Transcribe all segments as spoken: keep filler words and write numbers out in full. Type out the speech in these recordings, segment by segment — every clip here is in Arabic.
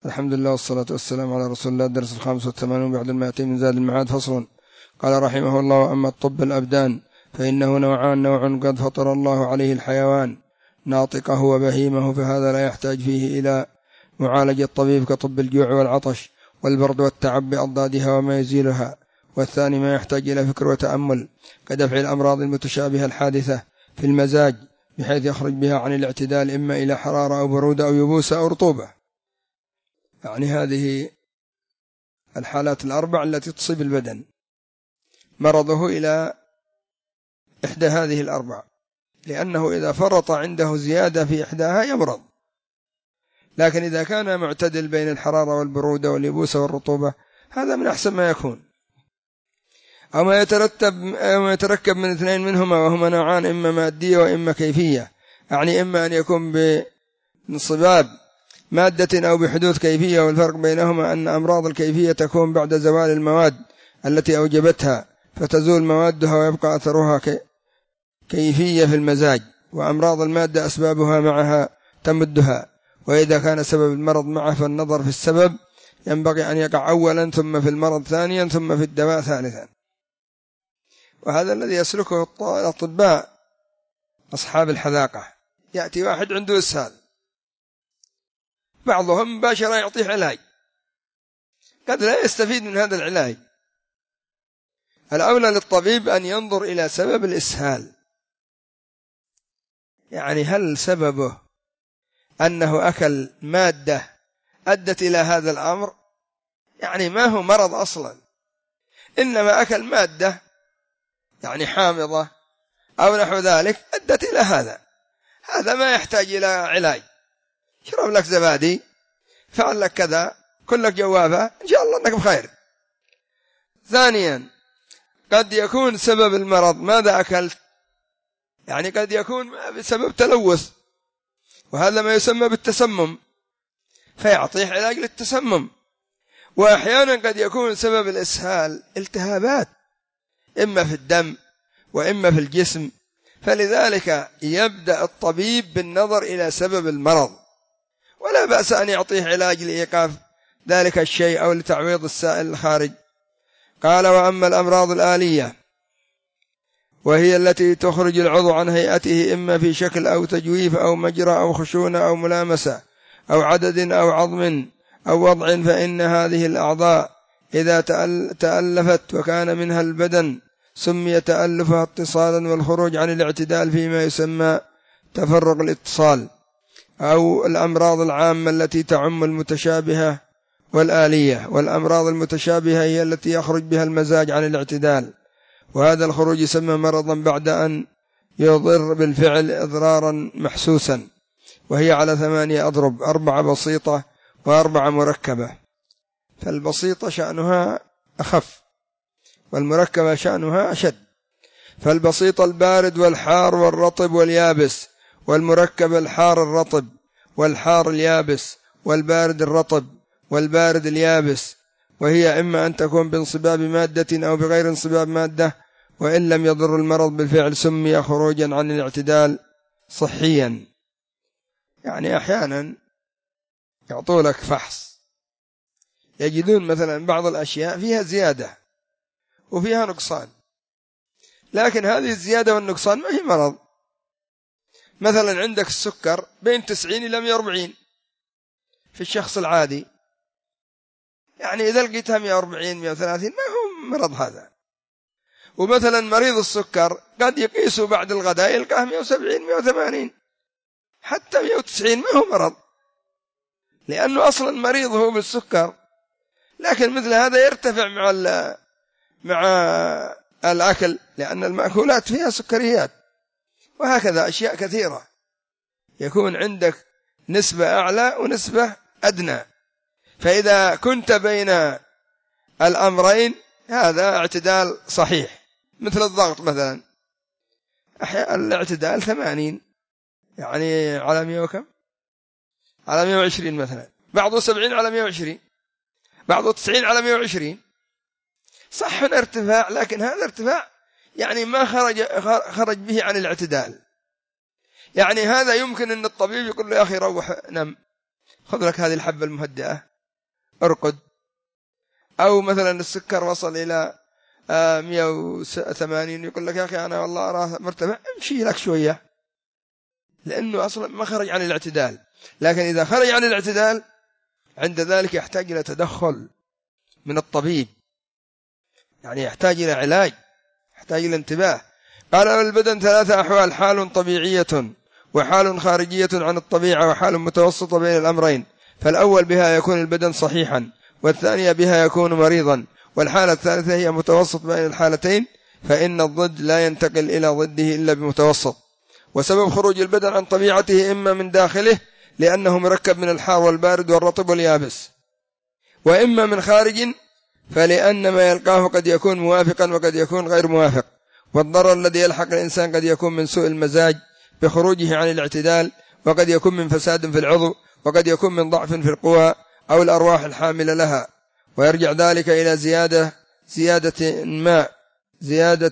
الحمد لله والصلاة والسلام على رسول الله. الدرس الخامس والثمانون بعد المائتين من زاد المعاد. فصل. قال رحمه الله: وأما الطب الأبدان فإنه نوعان: نوع قد فطر الله عليه الحيوان ناطقه وبهيمه، فهذا لا يحتاج فيه إلى معالجة الطبيب كطب الجوع والعطش والبرد والتعب بأضدادها وما يزيلها. والثاني ما يحتاج إلى فكر وتأمل كدفع الأمراض المتشابهة الحادثة في المزاج بحيث يخرج بها عن الاعتدال، إما إلى حرارة أو برودة أو يبوسة أو رطوبة. يعني هذه الحالات الأربع التي تصيب البدن مرضه إلى إحدى هذه الأربع، لأنه إذا فرط عنده زيادة في إحداها يمرض، لكن إذا كان معتدل بين الحرارة والبرودة واليبوسة والرطوبة هذا من أحسن ما يكون. أو ما يترتب أو ما يتركب من اثنين منهما، وهما نوعان: إما مادية وإما كيفية. يعني إما أن يكون بانصباب مادة أو بحدوث كيفية، والفرق بينهما أن أمراض الكيفية تكون بعد زوال المواد التي أوجبتها فتزول موادها ويبقى أثرها كيفية في المزاج، وأمراض المادة أسبابها معها تمدها. وإذا كان سبب المرض معه فالنظر في السبب ينبغي أن يقع أولا، ثم في المرض ثانيا، ثم في الدواء ثالثا. وهذا الذي يسلكه الأطباء أصحاب الحذاقة. يأتي واحد عنده إسهال، بعضهم مباشرة يعطيه علاج قد لا يستفيد من هذا العلاج. الأولى للطبيب أن ينظر إلى سبب الإسهال، يعني هل سببه أنه أكل مادة أدت إلى هذا الأمر؟ يعني ما هو مرض أصلا، إنما أكل مادة يعني حامضة أو نحو ذلك أدت إلى هذا. هذا ما يحتاج إلى علاج، شرب لك زبادي، فعل لك كذا، كل لك جوافة، إن شاء الله أنك بخير. ثانيا، قد يكون سبب المرض ماذا أكلت، يعني قد يكون بسبب تلوث، وهذا ما يسمى بالتسمم، فيعطيه علاج للتسمم. وأحيانا قد يكون سبب الإسهال التهابات إما في الدم وإما في الجسم، فلذلك يبدأ الطبيب بالنظر إلى سبب المرض، ولا بأس أن يعطيه علاج لإيقاف ذلك الشيء أو لتعويض السائل الخارج. قال: وأما الأمراض الآلية وهي التي تخرج العضو عن هيئته، إما في شكل أو تجويف أو مجرى أو خشونة أو ملامسة أو عدد أو عظم أو وضع، فإن هذه الأعضاء إذا تألفت وكان منها البدن سمي تألفها اتصالا، والخروج عن الاعتدال فيما يسمى تفرق الاتصال. أو الأمراض العامة التي تعم المتشابهة والآلية، والأمراض المتشابهة هي التي يخرج بها المزاج عن الاعتدال، وهذا الخروج يسمى مرضا بعد أن يضر بالفعل إضرارا محسوسا، وهي على ثمانية أضرب: أربعة بسيطة وأربعة مركبة. فالبسيطة شأنها أخف، والمركبة شأنها أشد. فالبسيطة البارد والحار والرطب واليابس، والمركب الحار الرطب والحار اليابس والبارد الرطب والبارد اليابس، وهي إما أن تكون بانصباب مادة أو بغير انصباب مادة، وإن لم يضر المرض بالفعل سمي خروجا عن الاعتدال صحيا. يعني أحيانا يعطولك فحص يجدون مثلا بعض الأشياء فيها زيادة وفيها نقصان، لكن هذه الزيادة والنقصان ما هي مرض. مثلا عندك السكر بين تسعين إلى مئة وأربعين في الشخص العادي، يعني إذا لقيتها مئة وأربعين مئة وثلاثين ما هو مرض هذا. ومثلا مريض السكر قد يقيسه بعد الغداء يلقاه مئة وسبعين مئة وثمانين حتى مئة وتسعين، ما هو مرض، لأنه أصلا مريض هو بالسكر. لكن مثل هذا يرتفع مع مع الأكل، لأن المأكولات فيها سكريات. وهكذا أشياء كثيرة يكون عندك نسبة أعلى ونسبة أدنى، فإذا كنت بين الأمرين هذا اعتدال صحيح. مثل الضغط مثلا، الاعتدال ثمانين يعني على مئة وكم، على مئة وعشرين مثلا، بعضه سبعين على مئة وعشرين، بعضه تسعين على مئة وعشرين. صح ارتفاع، لكن هذا ارتفاع يعني ما خرج خرج به عن الاعتدال. يعني هذا يمكن أن الطبيب يقول له: يا أخي روح نم، خذ لك هذه الحبة المهدئة ارقد. أو مثلا السكر وصل إلى مئة وثمانين يقول لك يا أخي أنا والله أراه مرتفع، امشي لك شوية، لأنه أصلا ما خرج عن الاعتدال. لكن إذا خرج عن الاعتدال عند ذلك يحتاج إلى تدخل من الطبيب، يعني يحتاج إلى علاج، يحتاج إلى انتباه. قال البدن ثلاثة أحوال: حال طبيعية، وحال خارجية عن الطبيعة، وحال متوسطة بين الأمرين. فالأول بها يكون البدن صحيحا، والثانية بها يكون مريضا، والحالة الثالثة هي متوسط بين الحالتين، فإن الضد لا ينتقل إلى ضده إلا بمتوسط. وسبب خروج البدن عن طبيعته إما من داخله لأنه مركب من الحار والبارد والرطب واليابس، وإما من خارج فلأن ما يلقاه قد يكون موافقا وقد يكون غير موافق. والضرر الذي يلحق الإنسان قد يكون من سوء المزاج بخروجه عن الاعتدال، وقد يكون من فساد في العضو، وقد يكون من ضعف في القوى أو الأرواح الحاملة لها. ويرجع ذلك إلى زيادة زيادة ما زيادة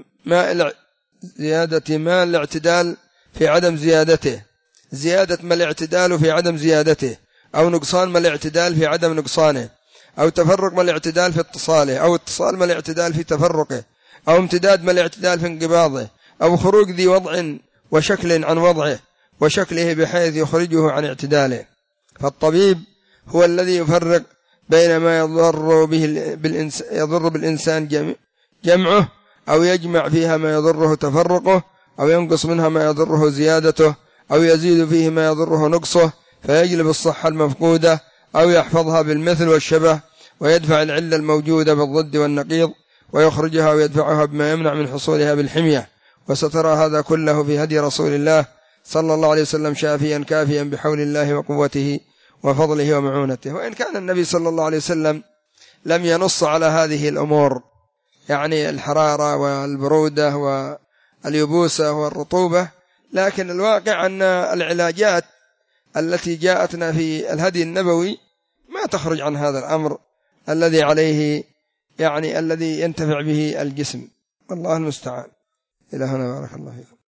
ما زيادة ما الاعتدال في عدم زيادته زيادة ما الاعتدال في عدم زيادته، أو نقصان ما الاعتدال في عدم نقصانه، أو تفرق ما الاعتدال في اتصاله، أو اتصال ما الاعتدال في تفرقه، أو امتداد ما الاعتدال في انقباضه، أو خروج ذي وضع وشكل عن وضعه وشكله بحيث يخرجه عن اعتداله. فالطبيب هو الذي يفرق بين ما يضر به بالإنسان يضر بالإنسان جمعه، أو يجمع فيها ما يضره تفرقه، أو ينقص منها ما يضره زيادته، أو يزيد فيه ما يضره نقصه فيجلب الصحة المفقودة، أو يحفظها بالمثل والشبه، ويدفع العلة الموجودة بالضد والنقيض، ويخرجها ويدفعها بما يمنع من حصولها بالحمية. وسترى هذا كله في هدي رسول الله صلى الله عليه وسلم شافيا كافيا بحول الله وقوته وفضله ومعونته. وإن كان النبي صلى الله عليه وسلم لم ينص على هذه الأمور، يعني الحرارة والبرودة واليبوسة والرطوبة، لكن الواقع أن العلاجات التي جاءتنا في الهدي النبوي ما تخرج عن هذا الأمر الذي عليه يعني الذي ينتفع به الجسم. والله المستعان. إلى هنا بارك الله فيكم.